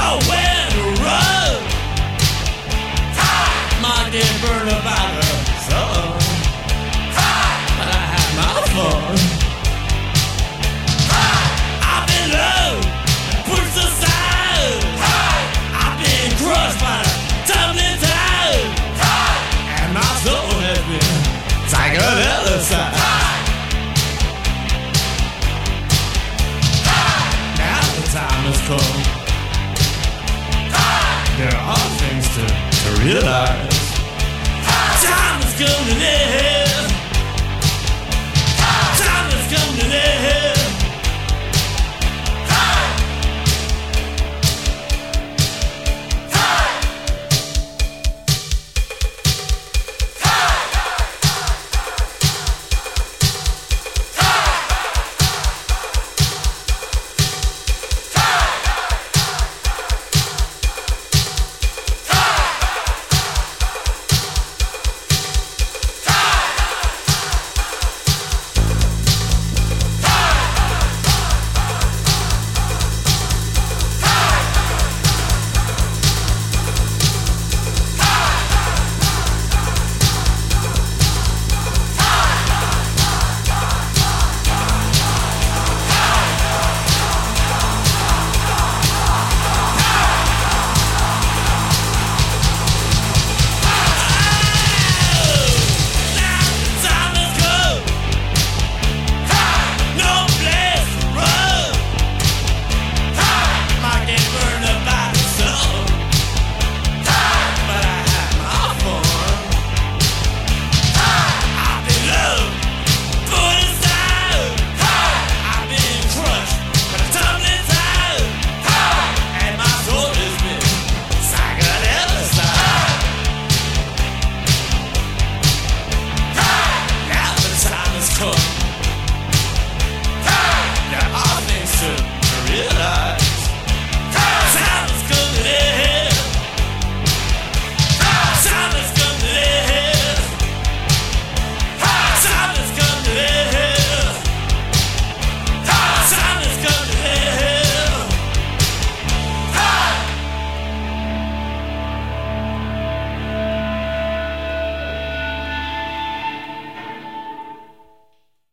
nowhere to run. Might get burned up by the sun, but I had my fun. I've been loved, pushed aside. I've been crushed by the tumbling tide, and my soul has been psychedelicized. Now the time has come. There are things to realize. Time is coming in.